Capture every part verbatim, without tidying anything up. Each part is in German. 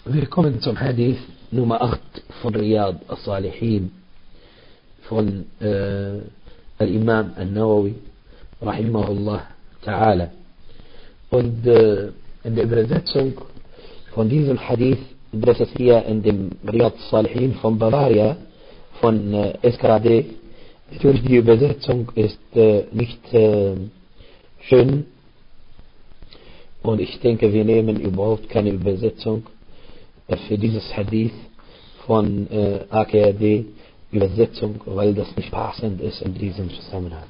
Willkommen zum Hadith Nummer acht von Riyad al-Salihin von äh, Al-Imam al-Nawawi rahimahullah ta'ala. Und äh, in der Übersetzung von diesem Hadith, das ist hier in dem Riyad al-Salihin von Bavaria von äh, S K D. Natürlich die Übersetzung ist äh, nicht äh, schön und ich denke, wir nehmen überhaupt keine Übersetzung für dieses Hadith von äh, A K D Übersetzung, weil das nicht passend ist in diesem Zusammenhang.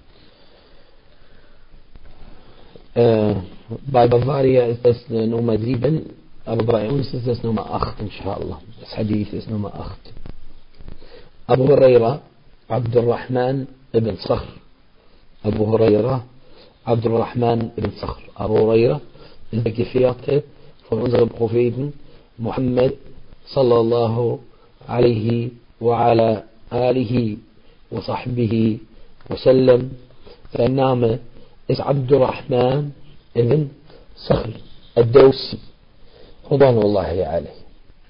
Äh, bei Bavaria ist das äh, Nummer sieben, aber bei uns ist das Nummer acht, inshallah. Das Hadith ist Nummer acht. Abu Huraira, Abdurrahman ibn Sakhr. Abu Huraira, Abdurrahman ibn Sakhr. Abu Huraira ist der Gefährte von unserem Propheten Muhammad sallallahu alaihi wa ala alihi wa sahbihi wa sallam. Sein Name ist Abdurrahman ibn Sakhr al-Dawsi. Ridwanullahi alayhi.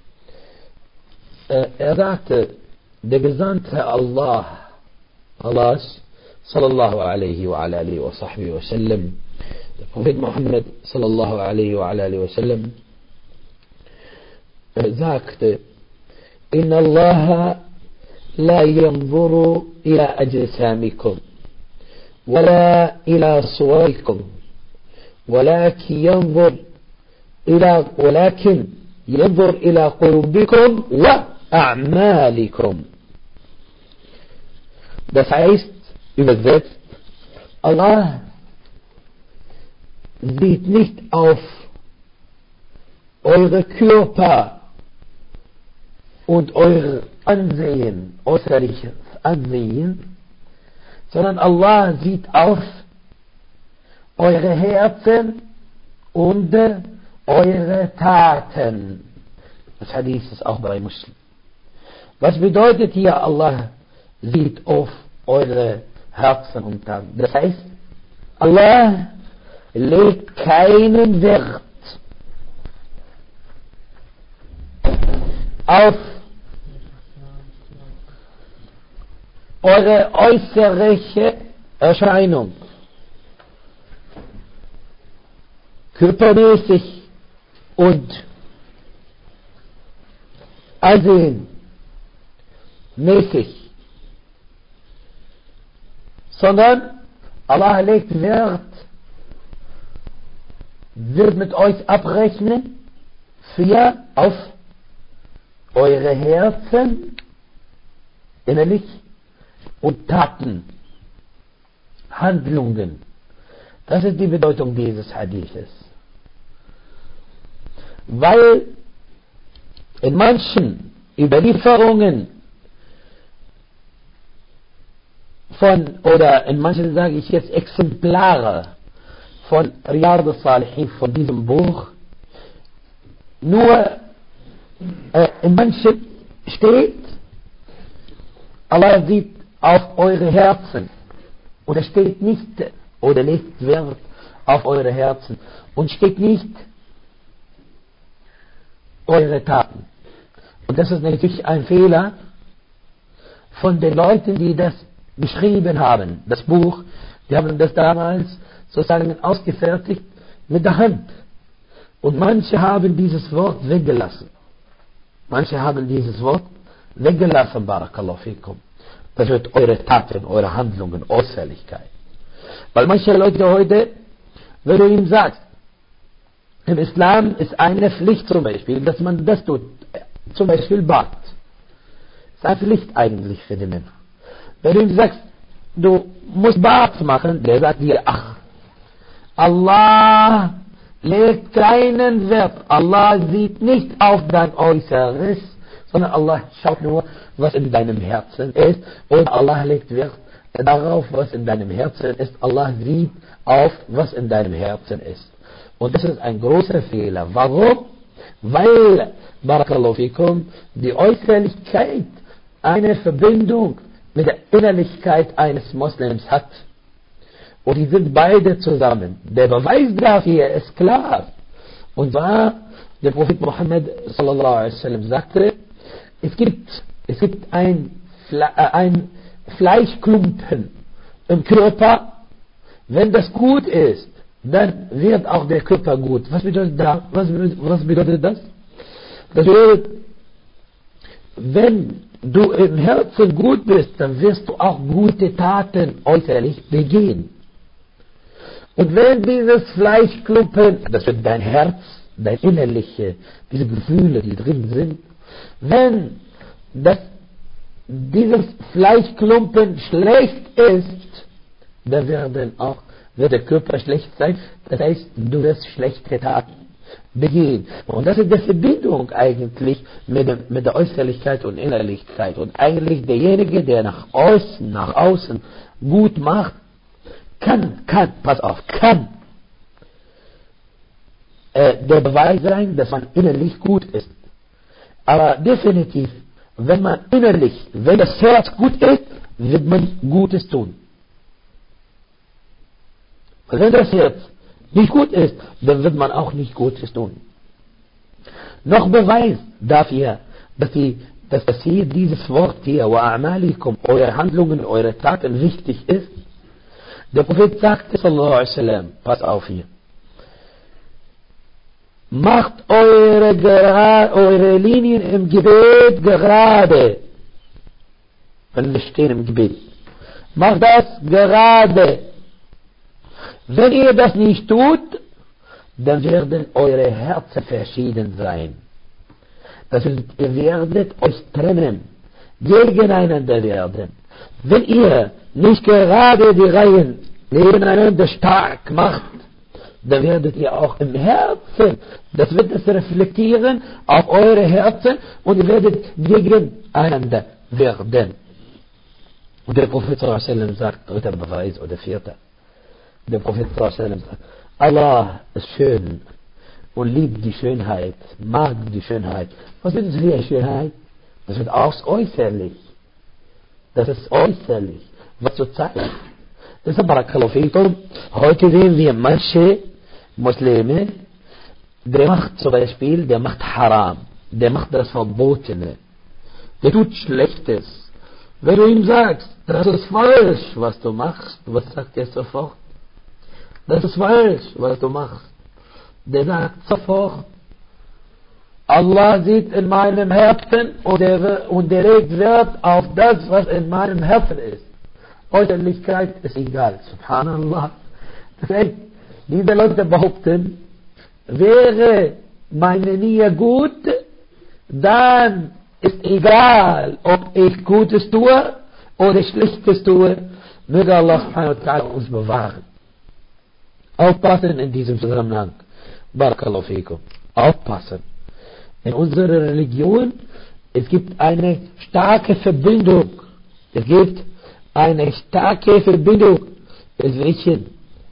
Er sagte, der Gesandte Allah, Allahs, sallallahu alaihi wa ala alihi wa sahbihi wa sallam, der Prophet Muhammad sallallahu alaihi wa ala alihi wa sallam, sagte, إن الله لا ينظر إلى أجسامكم ولا إلى صوركم ولكن ينظر إلى ولكن ينظر إلى قلوبكم وأعمالكم. Das heißt, übersetzt, Allah sieht nicht auf eure Körper und euer Ansehen, äußerliches Ansehen, sondern Allah sieht auf eure Herzen und eure Taten. Das Hadith ist auch bei Muslim. Was bedeutet hier, Allah sieht auf eure Herzen und Taten? Das heißt, Allah legt keinen Wert auf eure äußere Erscheinung, körpermäßig und Ansehen mäßig, sondern Allah legt Wert, wird mit euch abrechnen für auf eure Herzen innerlich und Taten, Handlungen. Das ist die Bedeutung dieses Hadithes. Weil in manchen Überlieferungen von, oder in manchen sage ich jetzt Exemplare von Riyad al-Salihin, von diesem Buch, nur äh, in manchen steht, Allah sieht auf eure Herzen. Oder steht nicht, oder legt Wert auf eure Herzen. Und steht nicht eure Taten. Und das ist natürlich ein Fehler von den Leuten, die das geschrieben haben. Das Buch, die haben das damals sozusagen ausgefertigt mit der Hand. Und manche haben dieses Wort weggelassen. Manche haben dieses Wort weggelassen, Barakallahu fikum. Das wird eure Taten, eure Handlungen, Äußerlichkeit. Weil manche Leute heute, wenn du ihm sagst, im Islam ist eine Pflicht zum Beispiel, dass man das tut, zum Beispiel Bad. Ist eine Pflicht eigentlich für den Menschen. Wenn du ihm sagst, du musst Bad machen, der sagt dir, ach, Allah legt keinen Wert. Allah sieht nicht auf dein Äußeres, sondern Allah schaut nur, was in deinem Herzen ist. Und Allah legt Wert darauf, was in deinem Herzen ist. Allah sieht auf, was in deinem Herzen ist. Und das ist ein großer Fehler. Warum? Weil, Barakallahu fikum, die Äußerlichkeit eine Verbindung mit der Innerlichkeit eines Moslems hat. Und die sind beide zusammen. Der Beweis dafür ist klar. Und zwar, Der Prophet Muhammad sallallahu alaihi wasallam sagte, es gibt, es gibt ein, Fle äh, ein Fleischklumpen im Körper, wenn das gut ist, dann wird auch der Körper gut. Was bedeutet das? Was, was bedeutet das? Das bedeutet, wenn du im Herzen gut bist, dann wirst du auch gute Taten äußerlich begehen. Und wenn dieses Fleischklumpen, das wird dein Herz, dein innerliche, diese Gefühle, die drin sind, wenn das, dieses Fleischklumpen schlecht ist, dann werden auch, wird der Körper schlecht sein, das heißt, du wirst schlechte Taten begehen. Und das ist die Verbindung eigentlich mit, dem, mit der Äußerlichkeit und Innerlichkeit. Und eigentlich derjenige, der nach außen, nach außen gut macht, kann, kann, pass auf, kann äh, der Beweis sein, dass man innerlich gut ist. Aber definitiv, wenn man innerlich, wenn das Herz gut ist, wird man Gutes tun. Und wenn das Herz nicht gut ist, dann wird man auch nicht Gutes tun. Noch Beweis dafür, dass, die, dass das hier, dieses Wort hier, وَأَعْمَالِكُمْ, eure Handlungen, eure Taten wichtig ist. Der Prophet sagte, sallallahu alaihi wasallam, pass auf hier, macht eure, eure Linien im Gebet gerade, wenn wir stehen im Gebet. Macht das gerade. Wenn ihr das nicht tut, dann werden eure Herzen verschieden sein. Das heißt, ihr werdet euch trennen, gegeneinander werden. Wenn ihr nicht gerade die Reihen nebeneinander stark macht, dann werdet ihr auch im Herzen, das wird es reflektieren auf eure Herzen und ihr werdet gegeneinander werden. Und der Prophet sallallahu alaihi wasallam sagt, dritter Beweis oder vierter, der Prophet sallallahu alaihi wasallam sagt, Allah ist schön und liebt die Schönheit, mag die Schönheit. Was ist das hier Schönheit? Das wird auch äußerlich. Das ist äußerlich, was zu zeigen. Deshalb, barakallahu fikum, heute sehen wir manche Muslime, der macht zum Beispiel, der macht Haram, der macht das Verbotene, der tut Schlechtes. Wenn du ihm sagst, das ist falsch, was du machst, was sagt er sofort? Das ist falsch, was du machst. Der sagt sofort, Allah sieht in meinem Herzen und er, und er legt Wert auf das, was in meinem Herzen ist. Äußerlichkeit ist egal, subhanallah. Das heißt, diese Leute behaupten, wäre meine Niyyah gut, dann ist egal, ob ich Gutes tue oder Schlechtes tue, möge Allah subhanahu wa ta'ala uns bewahren. Aufpassen in diesem Zusammenhang. Barakallahu fikum. Aufpassen. In unserer Religion, es gibt eine starke Verbindung. Es gibt eine starke Verbindung zwischen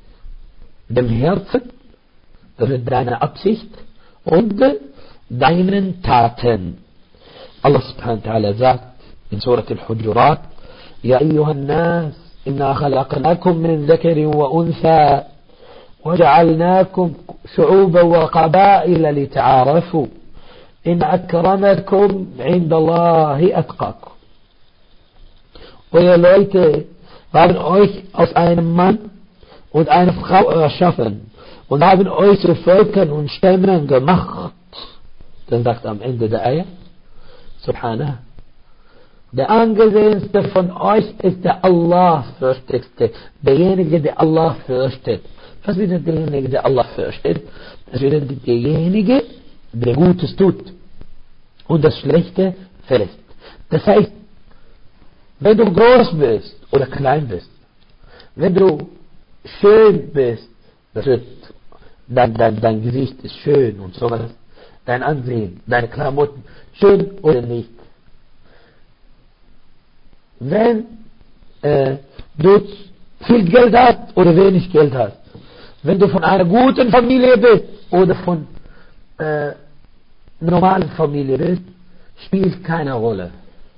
dem Herzen, das ist deine Absicht, und deinen Taten. Allah subhanahu wa ta'ala sagt in Surat al-Hujurat, Ya ayyuhan nas, inna khalaqnakum min dhakarin wa untha, وجعلناكم شعوبا وقبائل لتعارفوا إن أكرمكم عند الله أتقاكم. Eure Leute haben euch aus einem Mann und einer Frau erschaffen und haben euch zu Völkern und Stämmen gemacht. Dann sagt am Ende der Eier, Subhanallah, der angesehenste von euch ist der Allah-Fürchtigste, derjenige, der Allah fürchtet. Was bedeutet derjenige, der Allah fürchtet? Das bedeutet derjenige, der Gutes tut und das Schlechte verlässt. Das heißt, wenn du groß bist oder klein bist, wenn du schön bist, das wird, dein, dein, dein Gesicht ist schön und sowas, dein Ansehen, deine Klamotten, schön oder nicht. Wenn äh, du viel Geld hast oder wenig Geld hast, wenn du von einer guten Familie bist oder von äh, normalen Familie bist, spielt keine Rolle.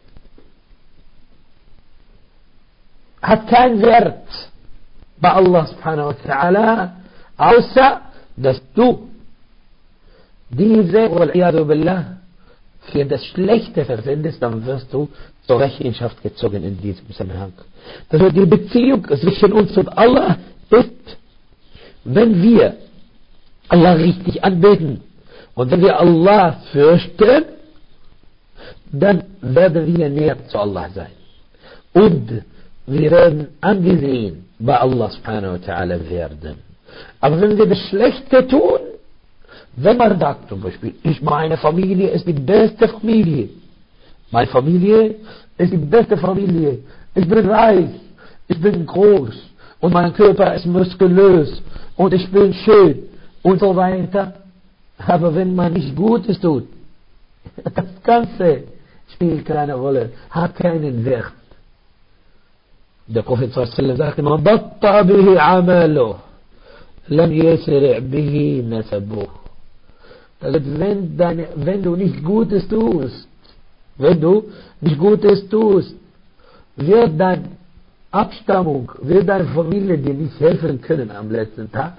Hat keinen Wert bei Allah subhanahu wa ta'ala, außer dass du diese, wal billah, für das Schlechte verwendest, dann wirst du zur Rechenschaft gezogen in diesem Zusammenhang. Also die Beziehung zwischen uns und Allah ist, wenn wir Allah richtig anbeten und wenn wir Allah fürchten, dann werden wir näher zu Allah sein. Und wir werden angesehen bei Allah subhanahu wa ta'ala werden. Aber wenn wir das Schlechte tun, wenn man sagt zum Beispiel, ich, meine Familie ist die beste Familie, meine Familie ist die beste Familie, ich bin reich, ich bin groß und mein Körper ist muskulös und ich bin schön und so weiter. Aber wenn man nicht Gutes tut, das Ganze spielt keine Rolle, hat keinen Wert. Der Prophet sallallahu alaihi wasallam sagte, man batta bihi amaluh, lam yasri' bihi nasabuh. Also wenn, deine, wenn du nicht Gutes tust, wenn du nicht Gutes tust, wird deine Abstammung, wird deine Familie dir nicht helfen können am letzten Tag.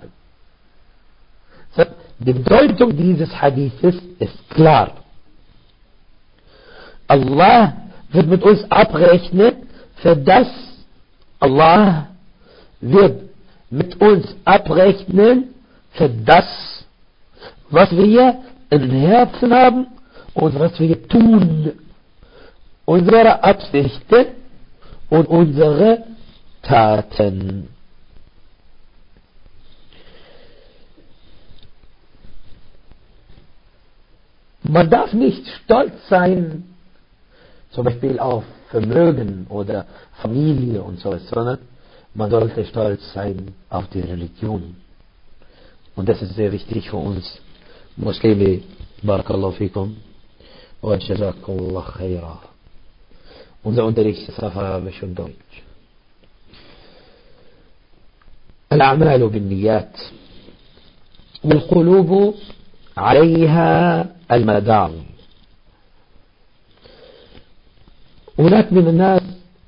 Die Bedeutung dieses Hadithes ist klar. Allah wird mit uns abrechnen, für das Allah wird mit uns abrechnen, für das, was wir im Herzen haben und was wir tun. Unsere Absichten und unsere Taten. Man darf nicht stolz sein, zum Beispiel auf Vermögen oder Familie und so, sondern man sollte stolz sein auf die Religion. Und das ist sehr wichtig für uns Muslime. Barakallahu fikum wa jazakumullah khaira. Unser Unterricht ist auf Arabisch und Deutsch. الأعمال بالنيات والقلوب عليها المدار. هناك من الناس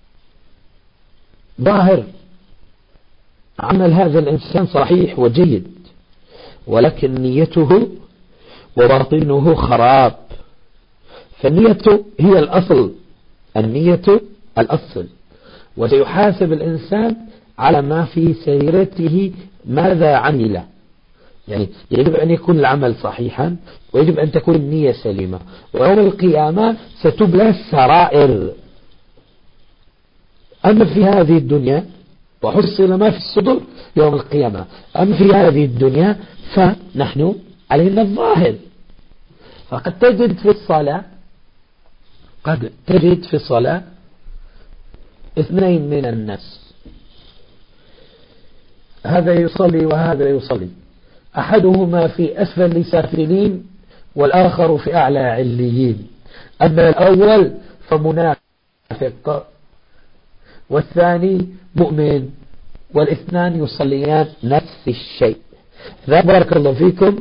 ظاهر عمل هذا الإنسان صحيح وجيد، ولكن نيته وباطنه خراب. فالنية هي الأصل، النية الأصل، وسيحاسب الإنسان على ما في سيرته ماذا عمل. يعني يجب أن يكون العمل صحيحا ويجب أن تكون النية سليمة، ويوم القيامة ستبلى السرائر. أما في هذه الدنيا وحصل ما في الصدور يوم القيامة، أما في هذه الدنيا فنحن علينا الظاهر. فقد تجد في الصلاة قد تجد في الصلاة اثنين من الناس، هذا يصلي وهذا يصلي، أحدهما في أسفل سافلين والآخر في أعلى عليين. أما الأول فمنافق والثاني مؤمن، والاثنان يصليان نفس الشيء. بارك الله فيكم.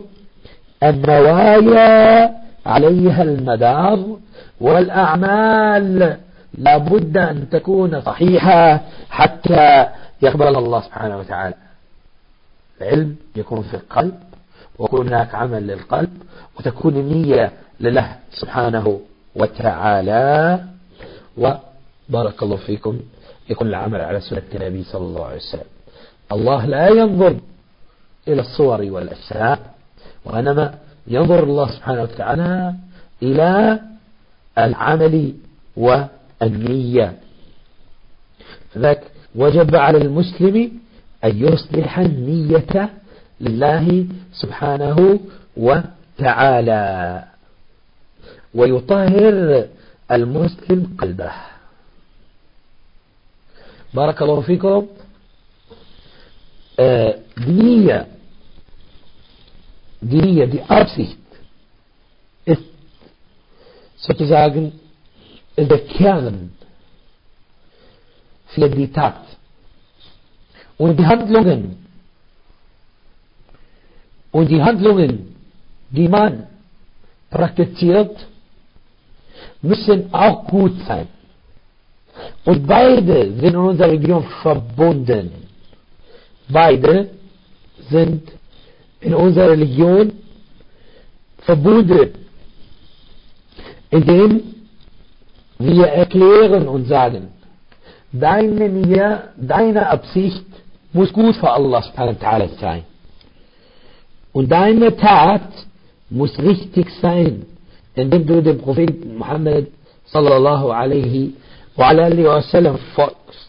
النوايا عليها المدار، والأعمال لابد أن تكون صحيحة حتى يقبل الله سبحانه وتعالى. العلم يكون في القلب، ويكون هناك عمل للقلب، وتكون النية لله سبحانه وتعالى. وبارك الله فيكم يكون العمل على سنة النبي صلى الله عليه وسلم. الله لا ينظر إلى الصور والأجسام، وإنما ينظر الله سبحانه وتعالى إلى العمل والنية. فذلك وجب على المسلم أن يصلح النية لله سبحانه وتعالى، ويطهر المسلم قلبه. بارك الله فيكم. äh, die Nähe, die Nähe, die Absicht ist sozusagen der Kern für die Tat. Und die Handlungen, und die Handlungen, die man praktiziert, müssen auch gut sein. Und beide sind in unserer Region verbunden. Beide sind in unserer Religion verbunden, indem wir erklären und sagen, deine Nia, deine Absicht muss gut für Allah subhanahu wa ta'ala sein. Und deine Tat muss richtig sein, indem du dem Propheten Muhammad sallallahu alaihi wa alihi wa sallam folgst.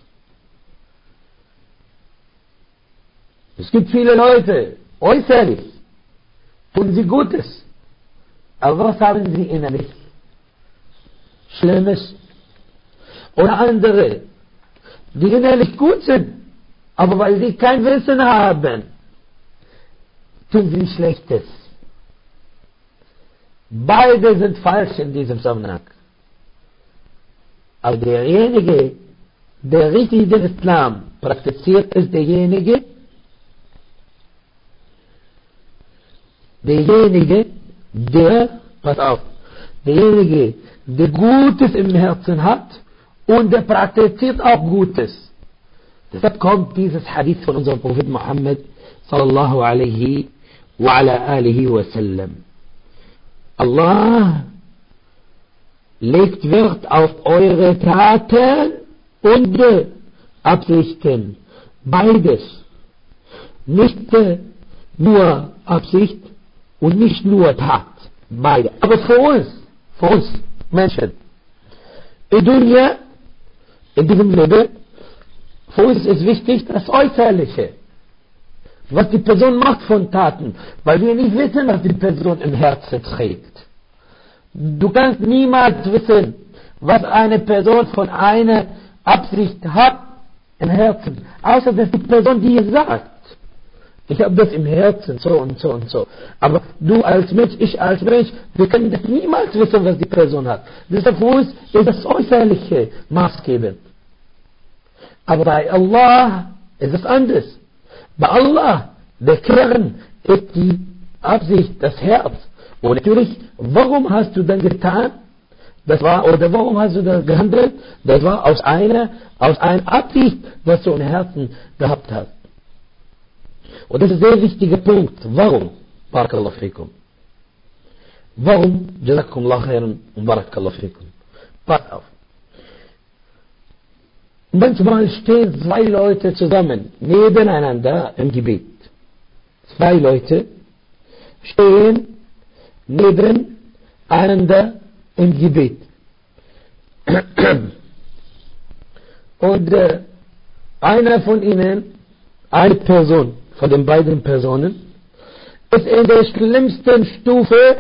Es gibt viele Leute, äußerlich tun sie Gutes, aber was haben sie innerlich? Schlimmes. Oder andere, die innerlich gut sind, aber weil sie kein Wissen haben, tun sie Schlechtes. Beide sind falsch in diesem Zusammenhang. Aber derjenige, der richtig den Islam praktiziert, ist derjenige, derjenige, der, pass auf, derjenige, der Gutes im Herzen hat und der praktiziert auch Gutes. Deshalb kommt dieses Hadith von unserem Prophet Muhammad sallallahu alaihi wa ala alihi wa sallam. Allah legt Wert auf eure Taten und Absichten. Beides. Nicht nur Absicht und nicht nur Tat. Beide. Aber für uns, für uns Menschen, in Dunya, in diesem Leben, für uns ist wichtig das Äußerliche. Was die Person macht von Taten, weil wir nicht wissen, was die Person im Herzen trägt. Du kannst niemals wissen, was eine Person von einer Absicht hat im Herzen, außer dass die Person dir sagt, ich habe das im Herzen, so und so und so. Aber du als Mensch, ich als Mensch, wir können das niemals wissen, was die Person hat. Deshalb für uns ist das Äußerliche maßgebend. Aber bei Allah ist es anders. Bei Allah, der Kern ist die Absicht, das Herz. Und natürlich, warum hast du dann getan? Das war, oder warum hast du das gehandelt? Das war aus einer, aus einer Absicht, was du im Herzen gehabt hast. Und das ist ein sehr wichtiger Punkt. Warum? Barakallahu fikum. Warum? Jazakumullah khairan und barakallahu fikum. Pass auf. Manchmal stehen zwei Leute zusammen, nebeneinander im Gebet. Zwei Leute stehen nebeneinander im Gebet. Und äh, einer von ihnen, eine Person von den beiden Personen, ist in der schlimmsten Stufe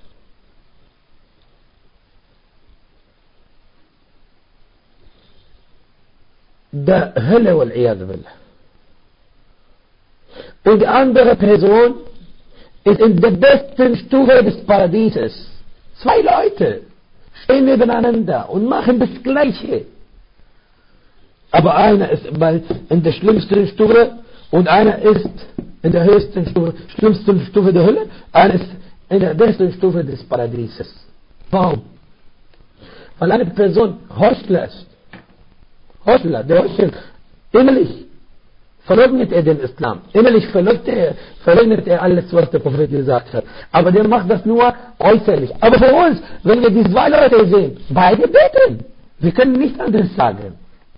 der Hölle, wal-Iyadu billah. Und die andere Person ist in der besten Stufe des Paradieses. Zwei Leute stehen nebeneinander und machen das Gleiche. Aber einer ist in der schlimmsten Stufe und einer ist in der höchsten Stufe, schlimmsten Stufe der Hölle, einer ist in der besten Stufe des Paradieses. Warum? Weil eine Person Heuchler ist. Heuchler, der Heuchler, innerlich verleugnet er den Islam. Innerlich verleugnet er, verleugnet er alles, was der Prophet gesagt hat. Aber der macht das nur äußerlich. Aber für uns, wenn wir die zwei Leute sehen, beide beten. Wir können nichts anderes sagen.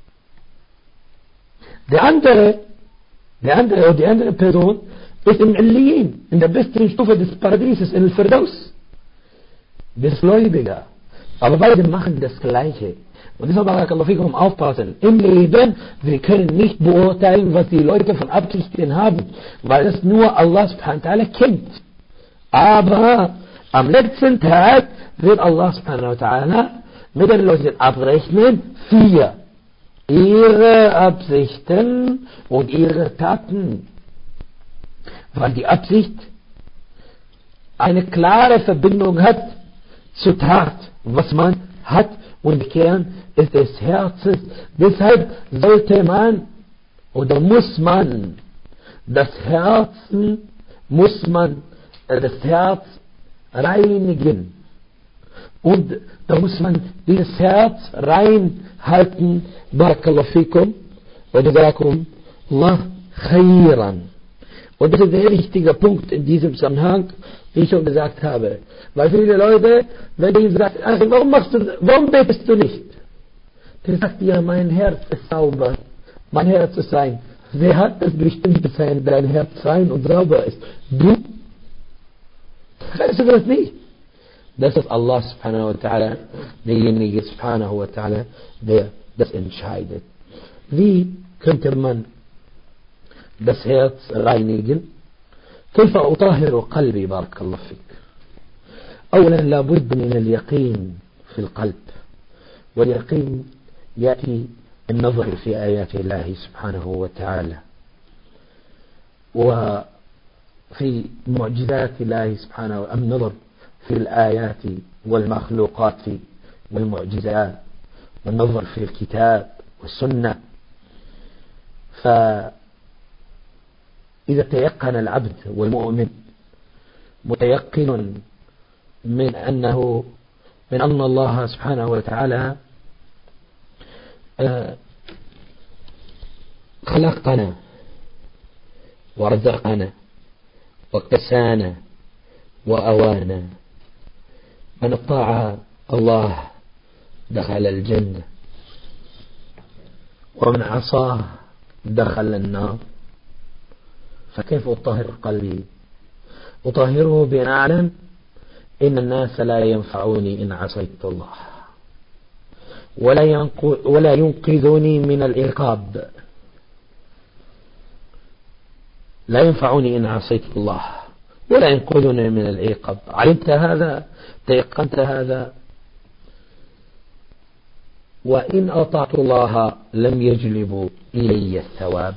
Der andere, der andere oder die andere Person ist im Aliyyin, in der besten Stufe des Paradieses, in Al-Firdaus. Der ist Gläubiger. Aber beide machen das Gleiche. Und deshalb, barakallahu fikum, aufpassen. Im Leben, wir können nicht beurteilen, was die Leute von Absichten haben, weil es nur Allah subhanahu wa ta'ala kennt. Aber am letzten Tag wird Allah subhanahu wa ta'ala mit den Leuten abrechnen, vier. Ihre Absichten und ihre Taten. Weil die Absicht eine klare Verbindung hat zur Tat, was man hat, und der Kern ist des Herzens. Deshalb sollte man oder muss man das Herzen, muss man äh, das Herz reinigen. Und da muss man dieses Herz reinhalten. Barakallahu fikum wa jazakum Allah khairan. Und das ist ein sehr wichtiger Punkt in diesem Zusammenhang, wie ich schon gesagt habe. Weil viele Leute, wenn ich ihnen sage, ach, warum machst du, warum betest du nicht? Der sagt, ja, mein Herz ist sauber. Mein Herz ist rein. Wer hat das bestimmte sein, dein Herz rein und sauber ist? Du? Weißt du das nicht? Das ist Allah subhanahu wa ta'ala, derjenige subhanahu wa ta'ala, der das entscheidet. Wie könnte man das Herz reinigen? كيف أطهر قلبي بارك الله فيك. أولا لابد من اليقين في القلب، واليقين يأتي النظر في آيات الله سبحانه وتعالى وفي معجزات الله سبحانه وتعالى، النظر في الآيات والمخلوقات والمعجزات، والنظر في الكتاب والسنة. فإذا تيقن العبد والمؤمن متيقن من أنه من أن الله سبحانه وتعالى خلقنا ورزقنا وكسانا وأوانا، من اطاع الله دخل الجنة ومن عصاه دخل النار. فكيف أطهر قلبي؟ أطهره بأن أعلم إن الناس لا ينفعوني إن عصيت الله، ولا ولا ينقذني من العقاب، لا ينفعوني إن عصيت الله ولا ينقذني من العقاب. علمت هذا؟ تيقنت هذا؟ وإن أطعت الله لم يجلب إلي الثواب،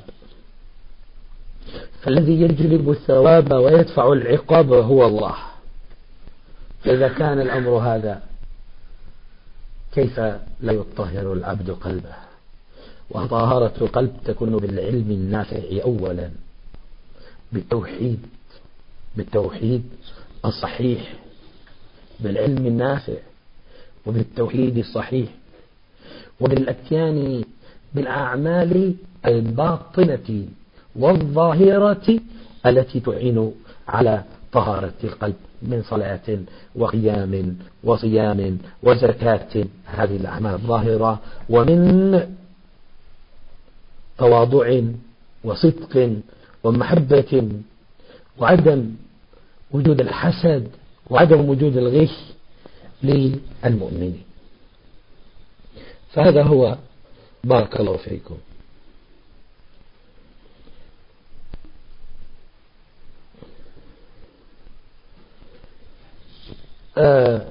فالذي يجلب الثواب ويدفع العقاب هو الله. فإذا كان الأمر هذا كيف لا يطهر العبد قلبه؟ وطهارة القلب تكون بالعلم النافع أولا، بالتوحيد بالتوحيد الصحيح، بالعلم النافع وبالتوحيد الصحيح، وبالاتيان بالأعمال الباطنة والظاهرة التي تعين على طهارة القلب من صلاة وقيام وصيام وزكاة، هذه الأعمال الظاهرة، ومن تواضع وصدق ومحبة وعدم وجود الحسد وعدم وجود الغش للمؤمنين. فهذا هو بارك الله فيكم. آه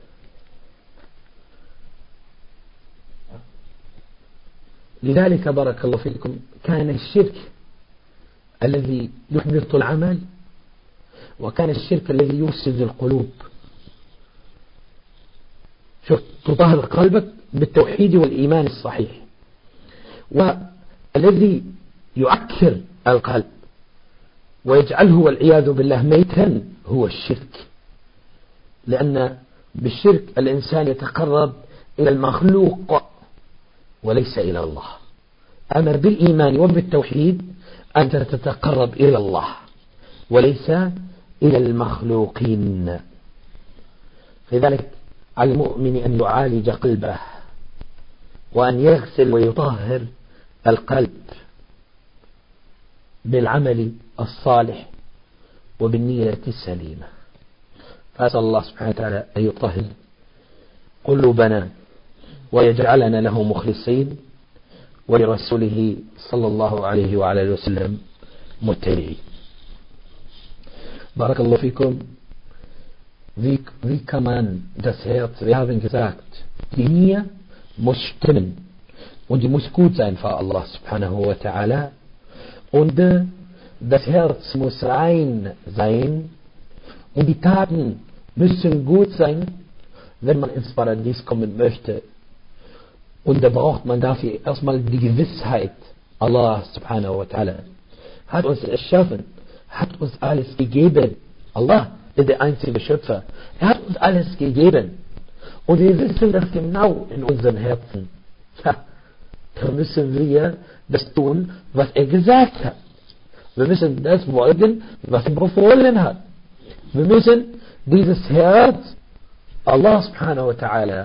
لذلك بارك الله فيكم كان الشرك الذي يحبط العمل، وكان الشرك الذي يفسد القلوب. شوف، تطهر قلبك بالتوحيد والإيمان الصحيح، والذي يعكر القلب ويجعله والعياذ بالله ميتا هو الشرك، لأن بالشرك الإنسان يتقرب إلى المخلوق وليس إلى الله. أما بالإيمان وبالتوحيد أنت تتقرب إلى الله وليس إلى المخلوقين. لذلك على المؤمن أن يعالج قلبه وأن يغسل ويطهر القلب بالعمل الصالح وبالنية السليمة. فأسأل الله سبحانه وتعالى أن يطهر قلوبنا ويجعلنا له مخلصين ولرسوله صلى الله عليه وعلى وسلم متبعين. بارك الله فيكم. Wie, wie kann man das Herz, wir haben gesagt, die Nia muss stimmen und die muss gut sein für Allah subhanahu wa ta'ala, und äh, das Herz muss rein sein und die Taten müssen gut sein, wenn man ins Paradies kommen möchte. Und da braucht man dafür erstmal die Gewissheit, Allah subhanahu wa ta'ala hat uns erschaffen, hat uns alles gegeben. Allah ist der einzige Schöpfer. Er hat uns alles gegeben. Und wir wissen das genau in unseren Herzen. Ja, da müssen wir das tun, was er gesagt hat. Wir müssen das folgen, was er befohlen hat. Wir müssen dieses Herz Allah subhanahu wa ta'ala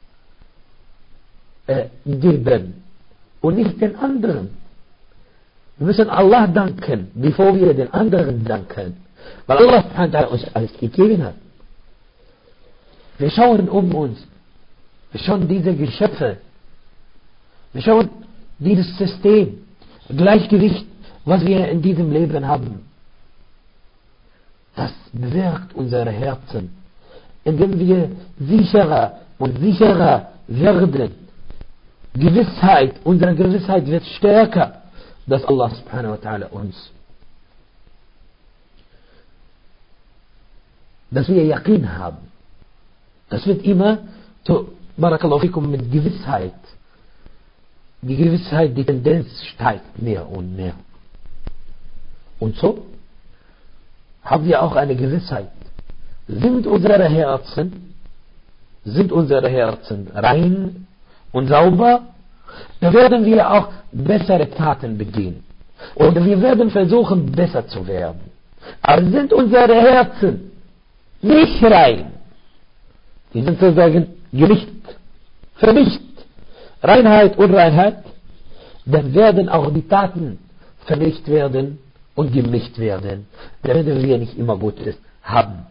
äh, geben und nicht den anderen. Wir müssen Allah danken, bevor wir den anderen danken. Weil Allah subhanahu wa ta'ala uns alles gegeben hat. Wir schauen um uns. Wir schauen diese Geschöpfe. Wir schauen dieses System, Gleichgewicht, was wir in diesem Leben haben. Das bewirkt unsere Herzen, indem wir sicherer und sicherer werden. Gewissheit, unsere Gewissheit wird stärker, dass Allah subhanahu wa ta'ala uns, dass wir Yaqin haben. Das wird immer, so, barakallahu fikum, mit Gewissheit. Die Gewissheit, die Tendenz steigt mehr und mehr. Und so haben wir auch eine Gewissheit. Sind unsere Herzen, sind unsere Herzen rein und sauber, dann werden wir auch bessere Taten begehen. Und wir werden versuchen, besser zu werden. Aber sind unsere Herzen nicht rein, die sind sozusagen gemischt, vermischt, Reinheit, Unreinheit, dann werden auch die Taten vermischt werden und gemischt werden. Dann werden wir nicht immer Gutes haben.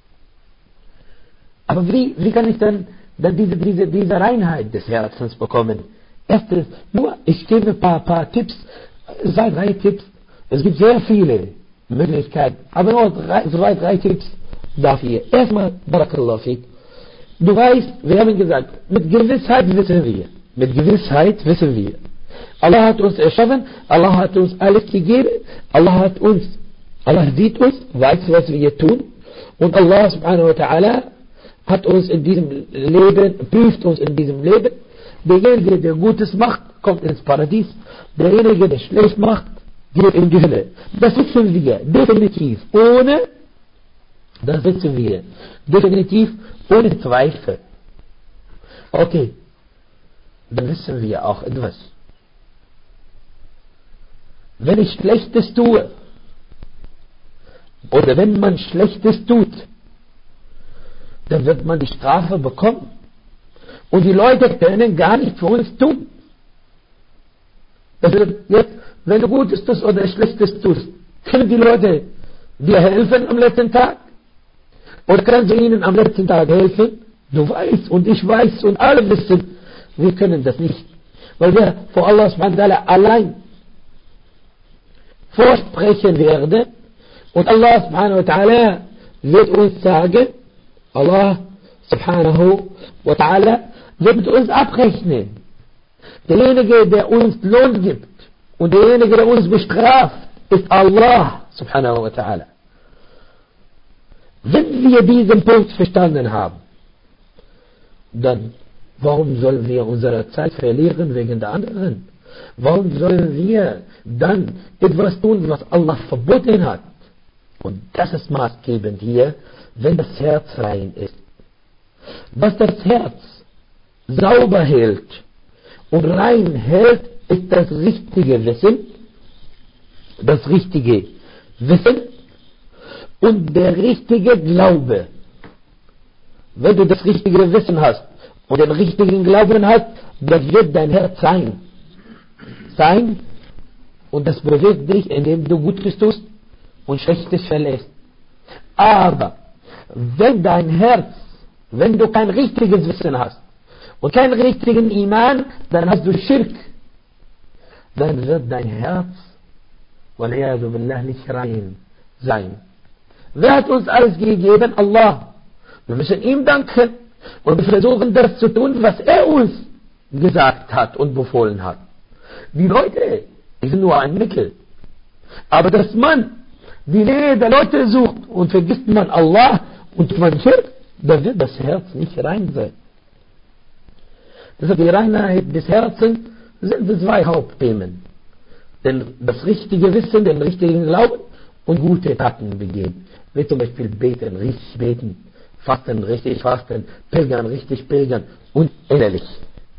Aber wie, wie kann ich dann, dann diese, diese, diese Reinheit des Herzens bekommen? Erstens, nur, ich gebe ein paar, paar Tipps, zwei, drei Tipps. Es gibt sehr viele Möglichkeiten, aber nur drei, zwei, drei Tipps dafür. Erstmal, barakallahu fik. Du weißt, wir haben gesagt, mit Gewissheit wissen wir. Mit Gewissheit wissen wir. Allah hat uns erschaffen, Allah hat uns alles gegeben, Allah hat uns, Allah sieht uns, weiß, was wir tun, und Allah subhanahu wa ta'ala hat uns in diesem Leben, prüft uns in diesem Leben. Derjenige, der Gutes macht, kommt ins Paradies, derjenige, der schlecht macht, geht in die Hölle. Das wissen wir, definitiv, ohne, das wissen wir, definitiv, ohne Zweifel. Okay, dann wissen wir auch etwas. Wenn ich Schlechtes tue, oder wenn man Schlechtes tut, dann wird man die Strafe bekommen. Und die Leute können gar nichts für uns tun. Das wird jetzt, wenn du Gutes tust oder Schlechtes tust, können die Leute dir helfen am letzten Tag? Oder können sie ihnen am letzten Tag helfen? Du weißt und ich weiß und alle wissen, wir können das nicht. Weil wir vor Allah subhanahu wa ta'ala allein vorsprechen werden und Allah subhanahu wa ta'ala wird uns sagen, Allah subhanahu wa ta'ala wird uns abrechnen. Derjenige, der uns Lohn gibt und derjenige, der uns bestraft, ist Allah subhanahu wa ta'ala. Wenn wir diesen Punkt verstanden haben, dann warum sollen wir unsere Zeit verlieren wegen der anderen? Warum sollen wir dann etwas tun, was Allah verboten hat? Und das ist maßgebend hier, wenn das Herz rein ist. Was das Herz sauber hält und rein hält, ist das richtige Wissen, das richtige Wissen und der richtige Glaube. Wenn du das richtige Wissen hast und den richtigen Glauben hast, dann wird dein Herz sein. Sein und das bewegt dich, indem du Gutes tust und Schlechtes verlässt. Aber wenn dein Herz, wenn du kein richtiges Wissen hast und keinen richtigen Iman, dann hast du Schirk. Dann wird dein Herz, wal'iyadu billah, nicht rein sein. Wer hat uns alles gegeben? Allah. Wir müssen ihm danken und wir versuchen das zu tun, was er uns gesagt hat und befohlen hat. Die Leute, die sind nur ein Mittel. Aber dass man die Nähe der Leute sucht und vergisst man Allah und man Schirk, dann wird das Herz nicht rein sein. Deshalb die Reinheit des Herzens sind zwei Hauptthemen. Denn das richtige Wissen, den richtigen Glauben und gute Taten begehen. Wie zum Beispiel beten, richtig beten, fasten, richtig fasten, pilgern, richtig pilgern und ehrlich.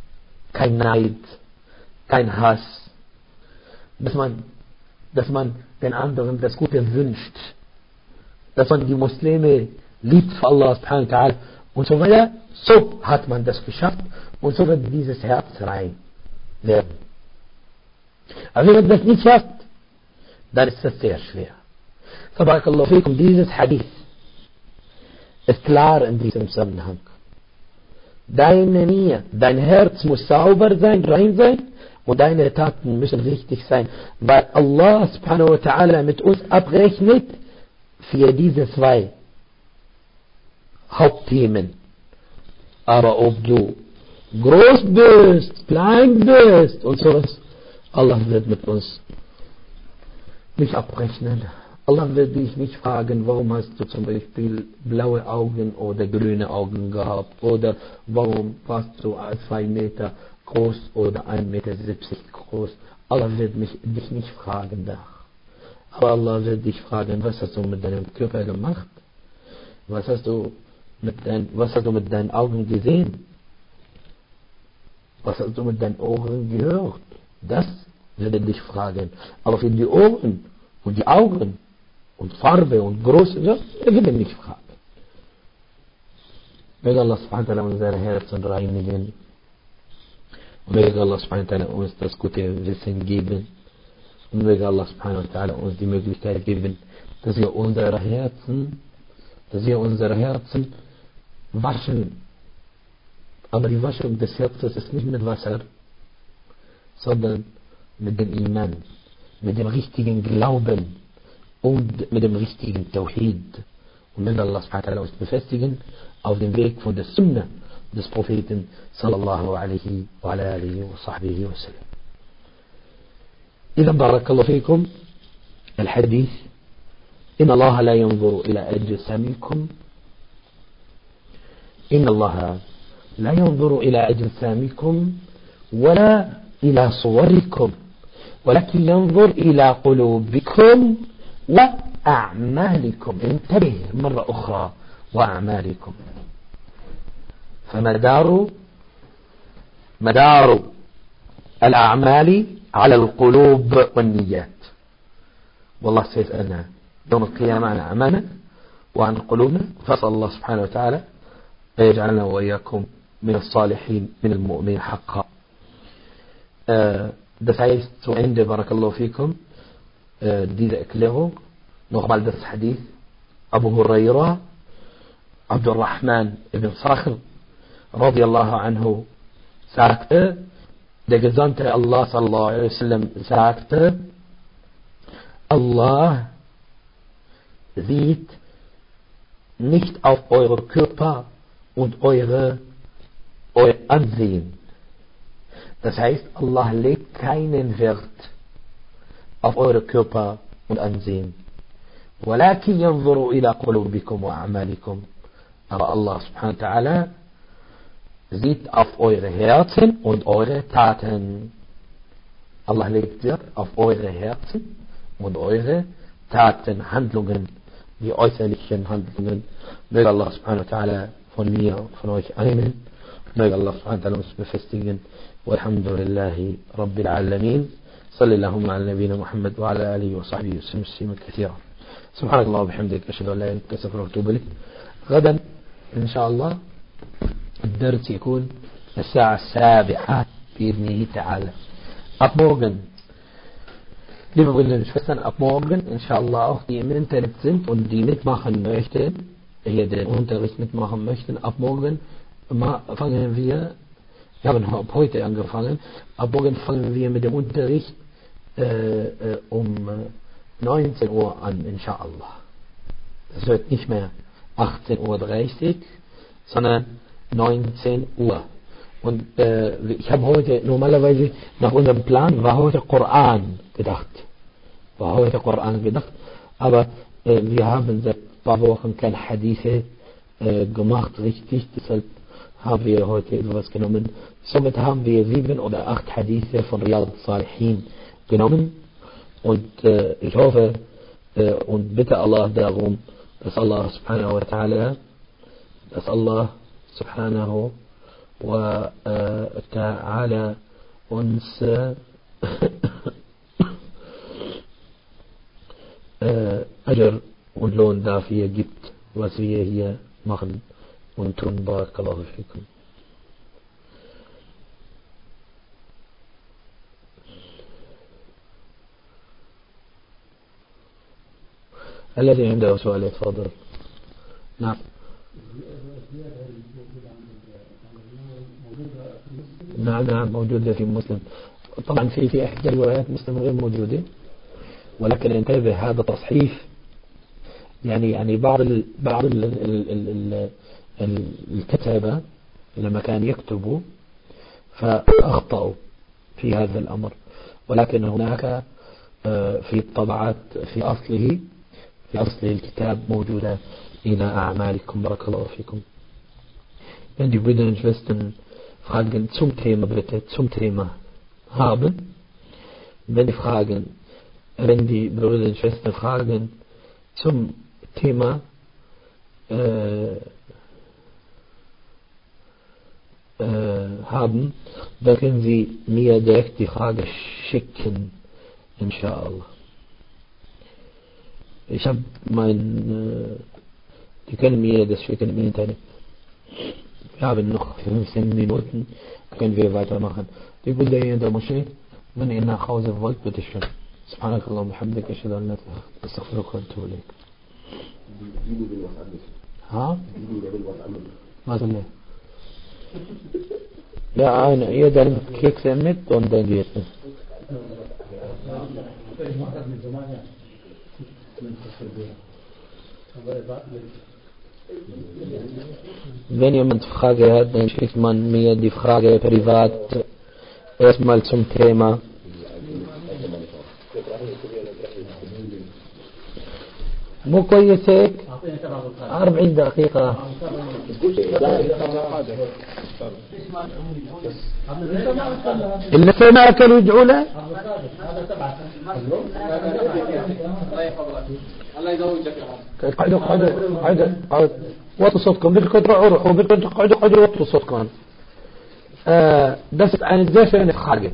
Kein Neid, kein Hass. Dass man, dass man den anderen das Gute wünscht, dass man die Muslime liebt für Allah subhanahu wa ta'ala und so weiter, so hat man das geschafft und so wird dieses Herz rein werden. Aber wenn man das nicht schafft, dann ist das sehr schwer. Barakallahu fikum, dieses Hadith ist klar in diesem Zusammenhang. Deine Nia, dein Herz muss sauber sein, rein sein und deine Taten müssen richtig sein, weil Allah subhanahu wa ta'ala mit uns abrechnet für diese zwei Hauptthemen. Aber ob du groß bist, klein bist und sowas, Allah wird mit uns nicht abrechnen. Allah wird dich nicht fragen, warum hast du zum Beispiel blaue Augen oder grüne Augen gehabt oder warum warst du zwei Meter groß oder ein Meter siebzig groß. Allah wird mich, dich nicht fragen da. Aber Allah wird dich fragen, was hast du mit deinem Körper gemacht? Was hast du mit, dein, was hast du mit deinen Augen gesehen? Was hast du mit deinen Ohren gehört? Das wird er dich fragen. Aber für die Ohren und die Augen und Farbe und Größe, das wird er nicht fragen. Möge Allah subhanahu wa ta'ala unsere Herzen reinigen. Und möge Allah subhanahu wa ta'ala uns das gute Wissen geben. Und möge Allah subhanahu wa ta'ala uns die Möglichkeit geben, dass wir unsere Herzen, dass wir unsere Herzen waschen. Aber die Waschung des Herzens ist nicht mit Wasser, sondern mit dem Iman, mit dem richtigen Glauben und mit dem richtigen Tawhid. Und möge Allah subhanahu wa ta'ala uns befestigen auf dem Weg von der Sunnah des Propheten sallallahu alaihi wa ala alihi wa sahbihi wa sallam. إذا بارك الله فيكم الحديث إن الله لا ينظر إلى أجسامكم إن الله لا ينظر إلى أجسامكم ولا إلى صوركم ولكن ينظر إلى قلوبكم وأعمالكم. انتبه مرة أخرى، وأعمالكم. فمدار مدار الأعمال على القلوب والنيات. والله سيسألنا يوم القيامة عن أعمالنا وعن قلوبنا، فأسأل الله سبحانه وتعالى أن يجعلنا وإياكم من الصالحين من المؤمنين حقا. Das heißt, zu Ende, barakallahu fikum, diese Erklärung, nochmal das Hadith, Abu Huraira, Abdurrahman ibn Sakhr, radiallahu anhu, sagte, der Gesandte Allah sallallahu alaihi wasallam sagte, Allah sieht nicht auf eure Körper und eure, euer Ansehen. Das heißt, Allah legt keinen Wert auf eure Körper und Ansehen. ولكن ينظر إلى قلوبكم وأعمالكم. Aber Allah subhanahu wa ta'ala sieht auf eure Herzen und eure Taten. Allah legt Wert auf eure Herzen und eure Taten, Handlungen, die äußerlichen Handlungen. Möge Allah subhanahu wa ta'ala von mir und von euch annehmen. Möge Allah subhanahu wa ta'ala uns befestigen. Walhamdulillahi Rabbil Alamin. صلى اللهم على نبينا محمد وعلى آله وصحبه وسلم تسليما كثيرا. سبحانك اللهم وبحمدك أشهد أن لا إله إلا أنت أستغفرك وأتوب إليك. غدا إن شاء الله الدرس يكون الساعة السابعة بإذنه تعالى. Ab morgen, liebe Brüder und Schwestern, ab morgen, inshallah, auch die im Internet sind und die mitmachen möchten, hier den Unterricht mitmachen möchten, ab morgen fangen wir, wir haben ab heute angefangen, ab morgen fangen wir mit dem Unterricht äh, äh, um neunzehn Uhr an, inshallah. Es wird nicht mehr achtzehn Uhr dreißig, sondern neunzehn Uhr. Und äh, ich habe heute, normalerweise nach unserem Plan, war heute Koran gedacht. War heute Koran gedacht. Aber äh, wir haben seit ein paar Wochen keine Hadithe äh, gemacht, richtig. Deshalb haben wir heute etwas genommen. Somit haben wir sieben oder acht Hadithe von Riyad al-Salihin genommen. Und äh, ich hoffe äh, und bitte Allah darum, dass Allah subhanahu wa ta'ala, dass Allah subhanahu wa ta'ala uns Ajr und Lohn dafür gibt, was wir hier machen und tun. Barakallahu fikum. الذي عنده سؤال يتفضل. نعم. نعم نعم موجودة في مسلم. طبعا في في إحدى روايات مسلم غير موجودة، ولكن انتبه هذا تصحيف، يعني يعني بعض ال بعض ال ال ال ال الكتابة لما كان يكتبوا فأخطأوا في هذا الأمر، ولكن هناك في الطبعات في أصله في أصل الكتاب موجودة إلى أعمالكم. بارك الله فيكم. Wenn die Brüder und Schwestern Fragen zum Thema bitte, zum Thema haben, wenn die Fragen, wenn die Brüder und Schwestern Fragen zum Thema äh, äh, haben, dann können Sie mir direkt die Frage schicken, inshallah. Ich habe mein, äh, die können mir das schicken im Internet. Wir haben noch fünfzehn Minuten, können wir weitermachen. Die Brüder hier in der Moschee, wenn ihr nach Hause wollt, bitte schön. Subhanakallah, bihamdik, ashhadu an la ilaha illa anta, astaghfiruka wa atubu ilayk. Ha? Was denn? Ja, eine, jeder nimmt Kekse mit und dann geht es. Wenn jemand Frage hat, dann schickt man mir die Frage privat erstmal zum Thema. مو كويس هيك أربعين دقيقة. اللي سمع كانوا يدعوا له. قعدوا قعدوا قعدوا قعدوا وطوا صوتكم، بدكم تروحوا روحوا، بدكم تقعدوا قعدوا وطوا صوتكم. Das ist eine sehr schöne Frage.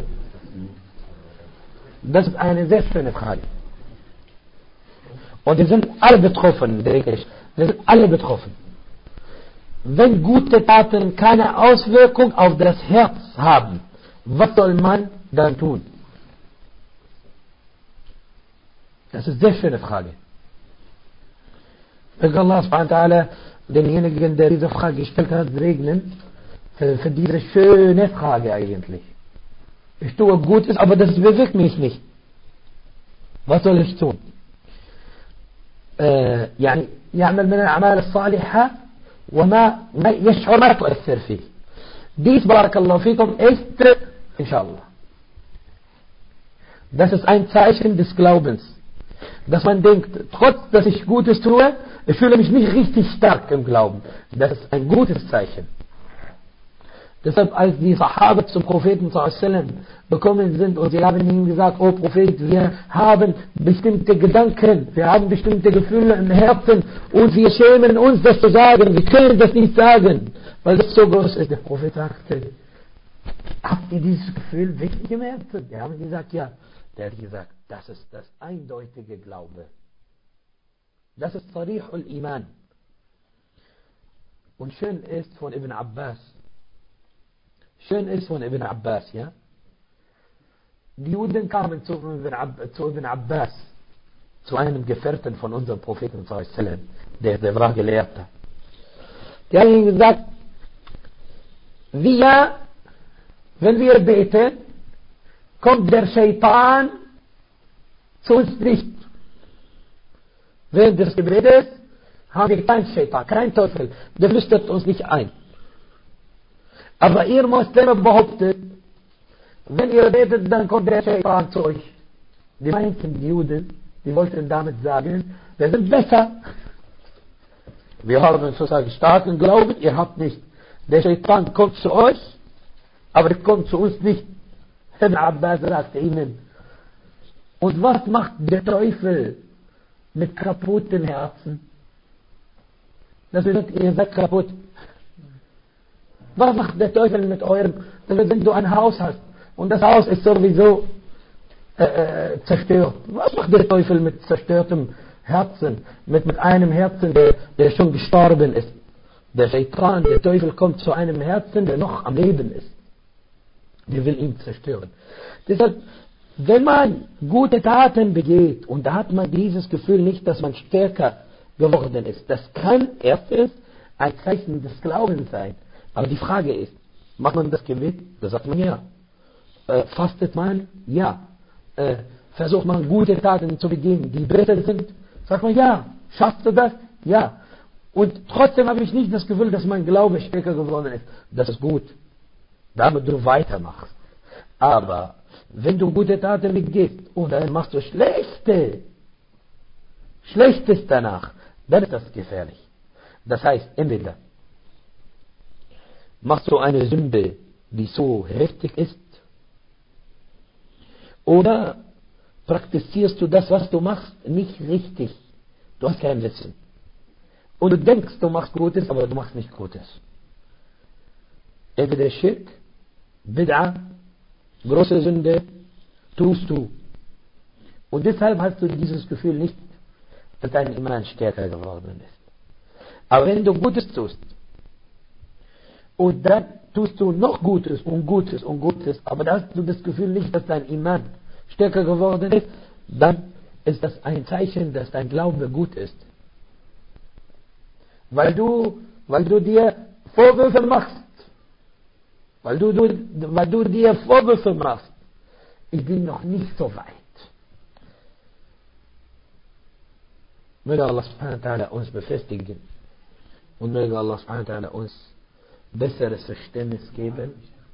Das ist eine sehr schöne Frage. Und wir sind alle betroffen, denke ich. Wir sind alle betroffen. Wenn gute Taten keine Auswirkung auf das Herz haben, was soll man dann tun? Das ist eine sehr schöne Frage. Möge Allah subhanahu wa ta'ala denjenigen, der diese Frage gestellt hat, segnen für, für diese schöne Frage eigentlich. Ich tue Gutes, aber das bewirkt mich nicht. Was soll ich tun? آه يعني يعمل من الأعمال الصالحة وما ما يشعر ما تؤثر فيه. Dies, barakallahu fikum, ist inshallah. Das ist ein Zeichen des Glaubens. Dass man denkt, trotz dass ich Gutes tue, ich fühle mich nicht richtig stark im Glauben. Das ist ein gutes Zeichen. Deshalb, als die Sahaba zum Propheten sallallahu alaihi wasallam bekommen sind und sie haben ihm gesagt, oh Prophet, wir haben bestimmte Gedanken, wir haben bestimmte Gefühle im Herzen und wir schämen uns, das zu sagen, wir können das nicht sagen, weil das so groß ist. Der Prophet sagte, habt ihr dieses Gefühl wirklich im Herzen? Die haben gesagt, ja. Der hat gesagt, das ist das eindeutige Glaube. Das ist Sarihul Iman. Und schön ist von Ibn Abbas, Schön ist von Ibn Abbas, ja. Die Juden kamen zu Ibn, Ab, zu Ibn Abbas, zu einem Gefährten von unserem Propheten, der der Frage gelehrte. Die haben ihm gesagt, wir, wenn wir beten, kommt der Shaitan zu uns nicht. Während des Gebetes haben wir keinen Shaitan, keinen Teufel, der flüstert uns nicht ein. Aber ihr Muslime behauptet, wenn ihr betet, dann kommt der Shaitan zu euch. Die meinten, die Juden, die wollten damit sagen, wir sind besser. Wir haben sozusagen starken Glauben, ihr habt nicht. Der Shaitan kommt zu euch, aber er kommt zu uns nicht. Ibn Abbas sagte ihnen, und was macht der Teufel mit kaputten Herzen? Das bedeutet, ihr seid kaputt. Was macht der Teufel mit eurem, wenn du ein Haus hast und das Haus ist sowieso äh, zerstört? Was macht der Teufel mit zerstörtem Herzen, mit, mit einem Herzen, der, der schon gestorben ist. Der Shaitan, der Teufel kommt zu einem Herzen, der noch am Leben ist. Der will ihn zerstören. Deshalb, wenn man gute Taten begeht, und da hat man dieses Gefühl nicht, dass man stärker geworden ist. Das kann erstens ein Zeichen des Glaubens sein. Aber die Frage ist, macht man das Gebet? Da sagt man ja. Äh, fastet man? Ja. Äh, versucht man gute Taten zu begehen, die besser sind? Sagt man ja. Schaffst du das? Ja. Und trotzdem habe ich nicht das Gefühl, dass mein Glaube stärker geworden ist. Das ist gut. Damit du weitermachst. Aber wenn du gute Taten begehst und dann machst du schlechte, Schlechtes danach, dann ist das gefährlich. Das heißt, entweder machst du eine Sünde, die so heftig ist, oder praktizierst du das, was du machst, nicht richtig. Du hast kein Wissen. Und du denkst, du machst Gutes, aber du machst nicht Gutes. Entweder Schirk, Bid'a, große Sünde, tust du. Und deshalb hast du dieses Gefühl nicht, dass dein Iman stärker geworden ist. Aber wenn du Gutes tust, und dann tust du noch Gutes und Gutes und Gutes, aber da hast du das Gefühl nicht, dass dein Iman stärker geworden ist, dann ist das ein Zeichen, dass dein Glaube gut ist. Weil du, weil du dir Vorwürfe machst. Weil du, du, weil du dir Vorwürfe machst. Ich bin noch nicht so weit. Möge Allah subhanahu wa ta'ala uns befestigen und möge Allah subhanahu wa ta'ala uns besseres Verständnis geben